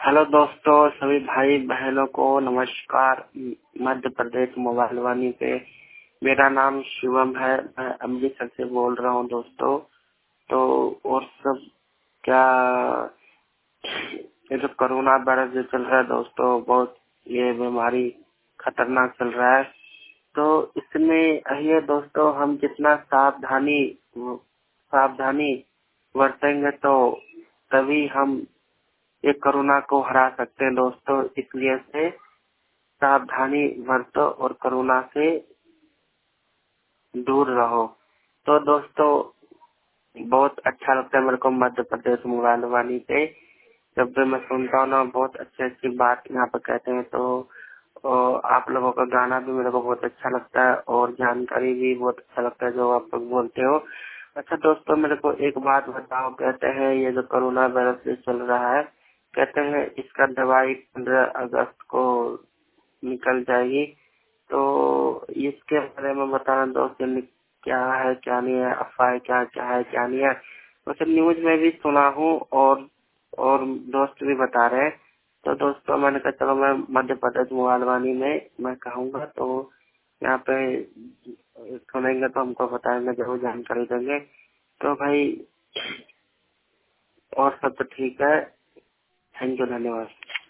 Hello दोस्तों, सभी भाई बहनों को नमस्कार। मध्य प्रदेश मोबाइल वाणी पे मेरा नाम शिवम है। मैं अमृतसर से बोल रहा हूँ दोस्तों। तो और सब क्या, ये जो कोरोना वायरस जो चल रहा है दोस्तों, बहुत ये बीमारी खतरनाक चल रहा है। तो इसमें ये दोस्तों, हम जितना सावधानी सावधानी बरतेंगे तो तभी हम ये कोरोना को हरा सकते हैं दोस्तों। इसलिए से सावधानी बरतो और कोरोना से दूर रहो। तो दोस्तों, बहुत अच्छा लगता है मेरे को मध्य प्रदेश मोबाइल वाणी पे। जब भी मैं सुनता हूँ ना, बहुत अच्छी अच्छी बात यहाँ पे कहते हैं। तो आप लोगों का गाना भी मेरे को बहुत अच्छा लगता है और जानकारी भी बहुत अच्छा लगता है जो आप लोग बोलते हो। अच्छा दोस्तों, मेरे को एक बात बताओ। कहते हैं ये जो कोरोना वायरस जो चल रहा है, कहते हैं इसका दवाई 15 अगस्त को निकल जाएगी। तो इसके बारे में बताना दोस्त, क्या है क्या नहीं है, अफवाह क्या क्या है क्या नहीं है। वैसे न्यूज में भी सुना हूँ और दोस्त भी बता रहे हैं। तो दोस्तों, मैंने कहा चलो मैं मध्य प्रदेश मोबाइल वाणी में मैं कहूँगा तो यहाँ पे सुनेंगे तो हमको बताएंगे, जरूर जानकारी देंगे। तो भाई और सब तो ठीक है। थैंक यू, धन्यवाद।